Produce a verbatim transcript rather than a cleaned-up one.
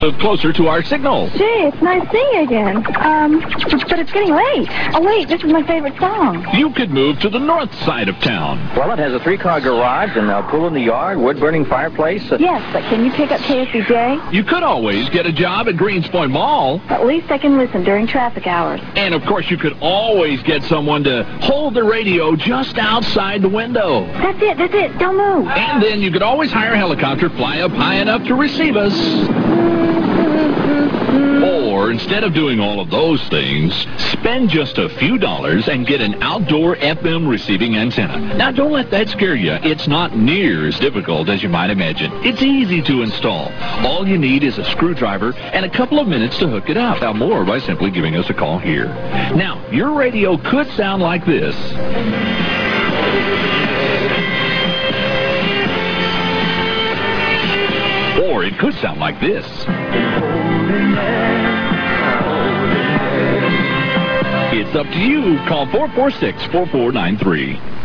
closer to our signal. Gee, it's nice seeing you again. Um, but it's getting late. Oh, wait, this is my favorite song. You could move to the north side of town. Well, it has a three-car garage and a pool in the yard, wood-burning fireplace. Uh, yes, but can you pick up K S B J? You could always get a job at Greenspoint Mall. At least I can listen during traffic hours. And, of course, you could always get someone to hold the radio just outside the window. That's it, that's it. Don't move. And then you could always hire a helicopter, fly up high enough to receive us. Or, instead of doing all of those things, spend just a few dollars and get an outdoor F M receiving antenna. Now, don't let that scare you. It's not near as difficult as you might imagine. It's easy to install. All you need is a screwdriver and a couple of minutes to hook it up. Now, more by simply giving us a call here. Now, your radio could sound like this. Or it could sound like this. It's up to you. Call four four six, four four nine three.